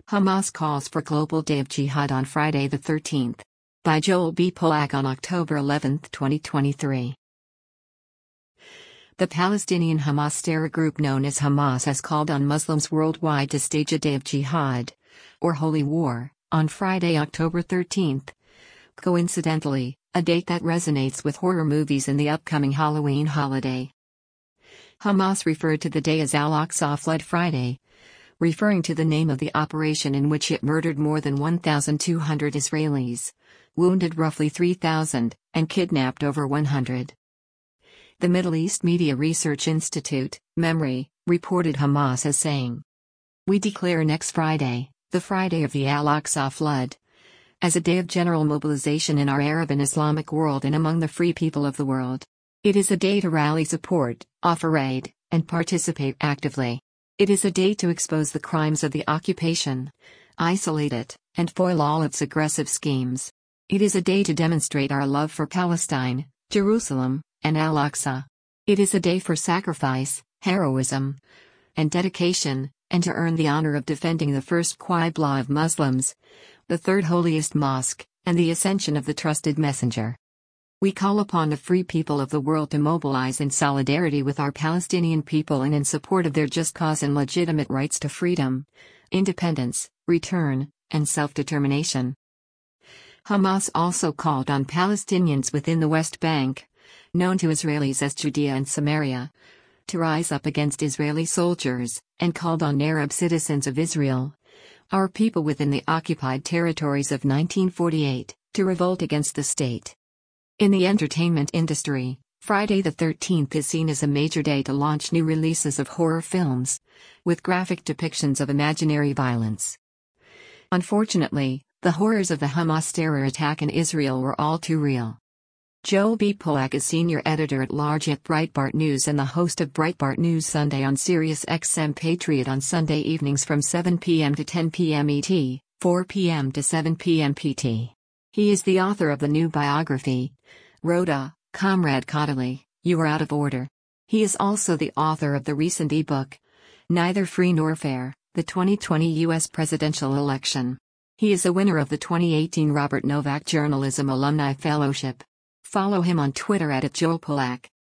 Hamas calls for Global Day of Jihad on Friday the 13th. By Joel B. Polak on October 11, 2023. The Palestinian Hamas terror group known as Hamas has called on Muslims worldwide to stage a day of jihad, or holy war, on Friday, October 13th. Coincidentally, a date that resonates with horror movies in the upcoming Halloween holiday. Hamas referred to the day as Al-Aqsa Flood Friday, referring to the name of the operation in which it murdered more than 1,200 Israelis, wounded roughly 3,000, and kidnapped over 100. The Middle East Media Research Institute, MEMRI, reported Hamas as saying, "We declare next Friday, the Friday of the Al-Aqsa Flood, as a day of general mobilization in our Arab and Islamic world and among the free people of the world. It is a day to rally support, offer aid, and participate actively. It is a day to expose the crimes of the occupation, isolate it, and foil all its aggressive schemes. It is a day to demonstrate our love for Palestine, Jerusalem, and Al-Aqsa. It is a day for sacrifice, heroism, and dedication, and to earn the honor of defending the first Qibla of Muslims, the third holiest mosque, and the ascension of the trusted messenger. We call upon the free people of the world to mobilize in solidarity with our Palestinian people and in support of their just cause and legitimate rights to freedom, independence, return, and self-determination." Hamas also called on Palestinians within the West Bank, known to Israelis as Judea and Samaria, to rise up against Israeli soldiers, and called on Arab citizens of Israel, our people within the occupied territories of 1948, to revolt against the state. In the entertainment industry, Friday the 13th is seen as a major day to launch new releases of horror films, with graphic depictions of imaginary violence. Unfortunately, the horrors of the Hamas terror attack in Israel were all too real. Joel B. Polak is senior editor-at-large at Breitbart News and the host of Breitbart News Sunday on Sirius XM Patriot on Sunday evenings from 7 p.m. to 10 p.m. ET, 4 p.m. to 7 p.m. PT. He is the author of the new biography, Rhoda, Comrade Caudaly, You Are Out of Order. He is also the author of the recent ebook, Neither Free Nor Fair, the 2020 U.S. Presidential Election. He is a winner of the 2018 Robert Novak Journalism Alumni Fellowship. Follow him on Twitter @JoelPolak.